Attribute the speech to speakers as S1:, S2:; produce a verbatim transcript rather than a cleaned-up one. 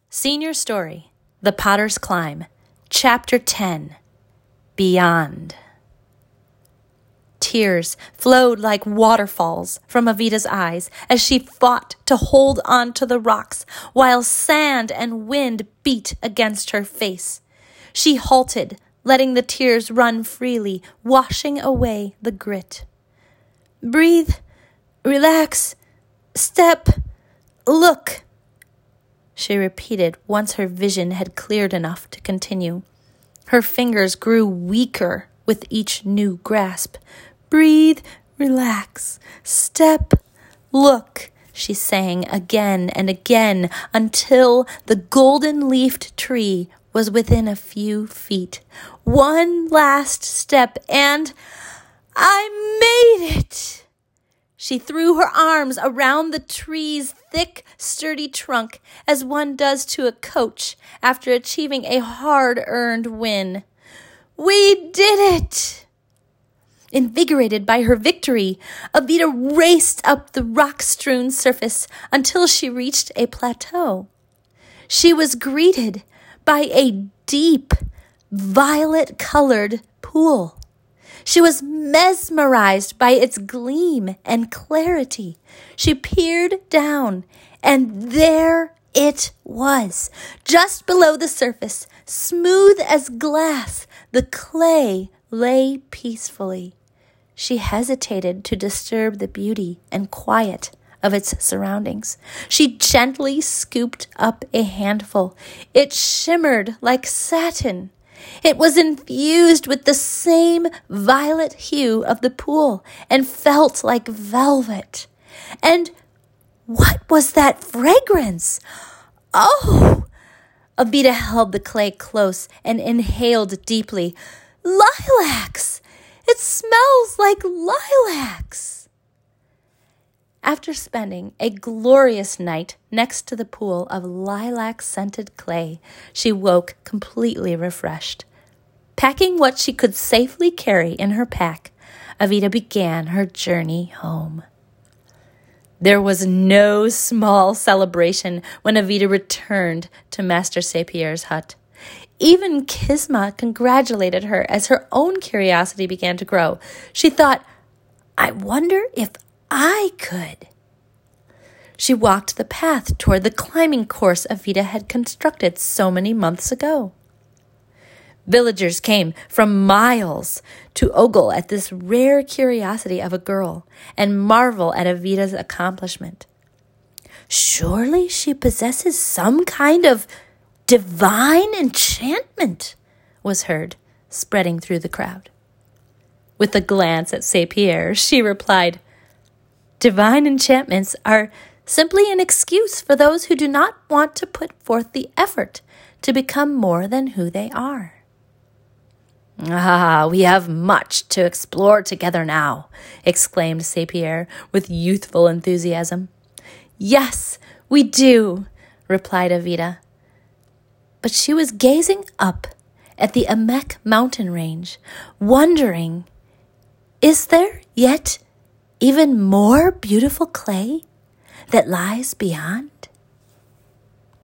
S1: Senior Story, The Potter's Climb, Chapter ten, Beyond. Tears flowed like waterfalls from Evita's eyes as she fought to hold on to the rocks while sand and wind beat against her face. She halted, letting the tears run freely, washing away the grit. Breathe, relax, step, look, she repeated once her vision had cleared enough to continue. Her fingers grew weaker with each new grasp. Breathe, relax, step, look, she sang again and again until the golden-leafed tree was within a few feet. One last step and I made it! She threw her arms around the tree's thick, sturdy trunk as one does to a coach after achieving a hard-earned win. We did it! Invigorated by her victory, Evita raced up the rock-strewn surface until she reached a plateau. She was greeted by a deep, violet-colored pool. She was mesmerized by its gleam and clarity. She peered down, and there it was. Just below the surface, smooth as glass, the clay lay peacefully. She hesitated to disturb the beauty and quiet of its surroundings. She gently scooped up a handful. It shimmered like satin. It was infused with the same violet hue of the pool and felt like velvet. And what was that fragrance? Oh! Evita held the clay close and inhaled deeply. Lilacs! It smells like lilacs! After spending a glorious night next to the pool of lilac-scented clay, she woke completely refreshed. Packing what she could safely carry in her pack, Evita began her journey home. There was no small celebration when Evita returned to Master Sapier's hut. Even Kisma congratulated her as her own curiosity began to grow. She thought, I wonder if I could. She walked the path toward the climbing course Evita had constructed so many months ago. Villagers came from miles to ogle at this rare curiosity of a girl and marvel at Evita's accomplishment. Surely she possesses some kind of divine enchantment, was heard, spreading through the crowd. With a glance at Sapier, she replied, Divine enchantments are simply an excuse for those who do not want to put forth the effort to become more than who they are. Ah, we have much to explore together now, exclaimed Sapier with youthful enthusiasm. Yes, we do, replied Evita. But she was gazing up at the Amek mountain range, wondering, is there yet even more beautiful clay that lies beyond?